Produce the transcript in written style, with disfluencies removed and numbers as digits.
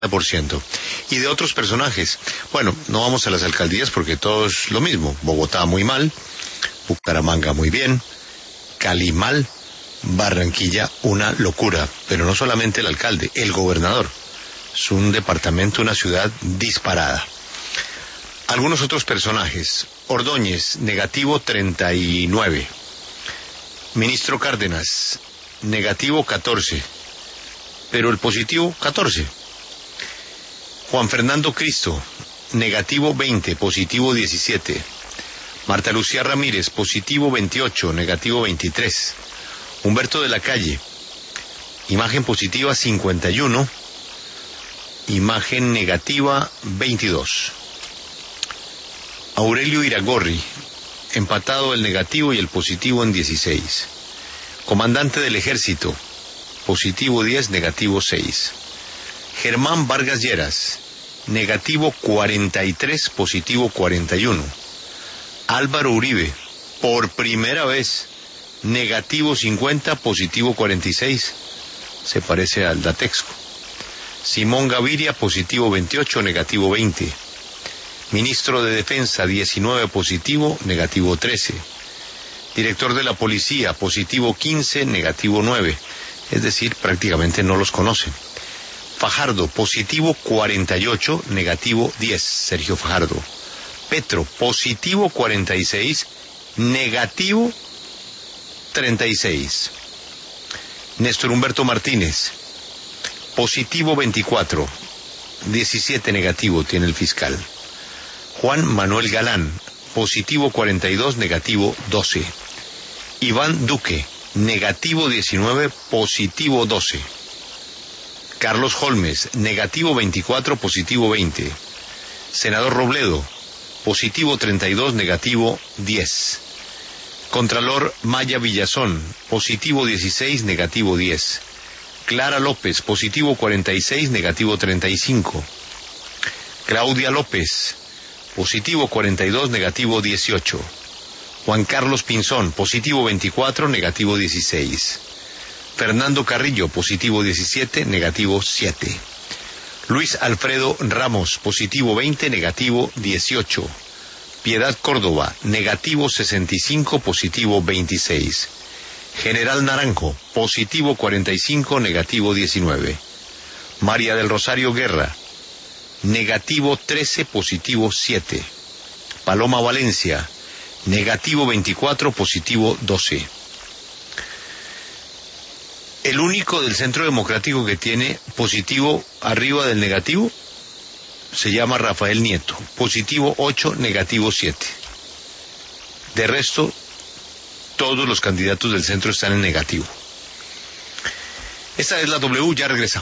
ciento. Y de otros personajes, bueno, no vamos a las alcaldías porque todo es lo mismo. Bogotá muy mal, Bucaramanga muy bien, Cali mal, Barranquilla una locura, pero no solamente el alcalde, el gobernador. Es un departamento, una ciudad disparada. Algunos otros personajes: Ordóñez, negativo 39. Ministro Cárdenas, negativo 14, pero el positivo 14. Juan Fernando Cristo, negativo 20, positivo 17. Marta Lucía Ramírez, positivo 28, negativo 23. Humberto de la Calle, imagen positiva 51, imagen negativa 22. Aurelio Iragorri, empatado el negativo y el positivo en 16. Comandante del Ejército, positivo 10, negativo 6. Germán Vargas Lleras, negativo 43, positivo 41. Álvaro Uribe, por primera vez, negativo 50, positivo 46. Se parece al Datexco. Simón Gaviria, positivo 28, negativo 20. Ministro de Defensa, 19, positivo, negativo 13. Director de la Policía, positivo 15, negativo 9. Es decir, prácticamente no los conocen. Fajardo, positivo 48, negativo 10, Sergio Fajardo. Petro, positivo 46, negativo 36. Néstor Humberto Martínez, positivo 24, 17 negativo tiene el fiscal. Juan Manuel Galán, positivo 42, negativo 12. Iván Duque, negativo 19, positivo 12. Carlos Holmes, negativo 24, positivo 20. Senador Robledo, positivo 32, negativo 10. Contralor Maya Villazón, positivo 16, negativo 10. Clara López, positivo 46, negativo 35. Claudia López, positivo 42, negativo 18. Juan Carlos Pinzón, positivo 24, negativo 16. Fernando Carrillo, positivo 17, negativo 7. Luis Alfredo Ramos, positivo 20, negativo 18. Piedad Córdoba, negativo 65, positivo 26. General Naranjo, positivo 45, negativo 19. María del Rosario Guerra, negativo 13, positivo 7. Paloma Valencia, negativo 24, positivo 12. El único del Centro Democrático que tiene positivo arriba del negativo se llama Rafael Nieto, positivo 8, negativo 7. De resto, todos los candidatos del centro están en negativo. Esta es la W, ya regresa.